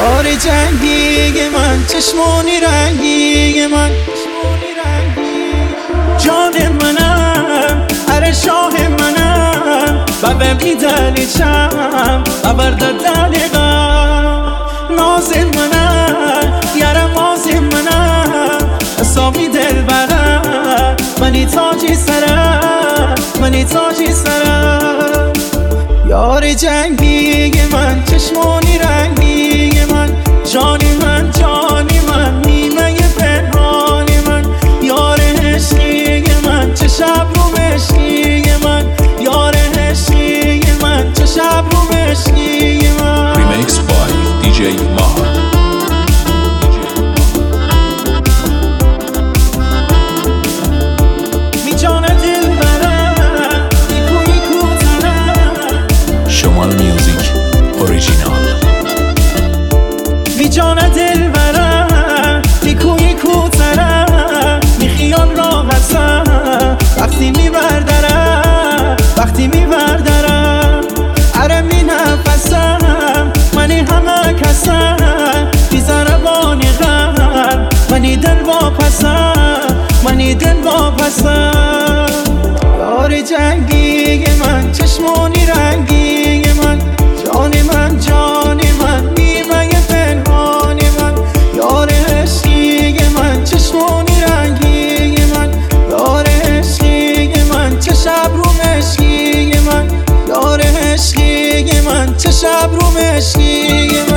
یار جنگی من، چشمونی رنگی من، جان منم، اره شاه منم، ببه بیدلی چم، ببر دردلی غم. ناز منم، یارم ماز منم، حسابی دل برم، منی تاجی سرم، منی تاجی سرم. یار جنگی من، چشمونی رنگی من، جانی من، جانی من، نیمه پنهانی من. یار عشقی من، چه شب رو عشقی من، یار عشقی من، چه شب رو عشقی من. Remix by DJ Maha. می جان دل برم، نیکو نیکو ترم. Shamal Music Original. می جان دل برم، نیکو نیکو ترم. می خیال راحتم وقتی می بردرم، وقتی می بردرم. اره می نفسم، منی همه کسم، بی ضربانی غم، منی دل واپسم، منی دل واپسم. یار جنگی من، چشمونی رنگی من، جانی من، جانی من، نیمه پنهانی من. یار عشقی من، چشمونی رنگی من، یار عشقی من، چه شب رو عشقی من، یار عشقی من، چه شب رو عشقی من.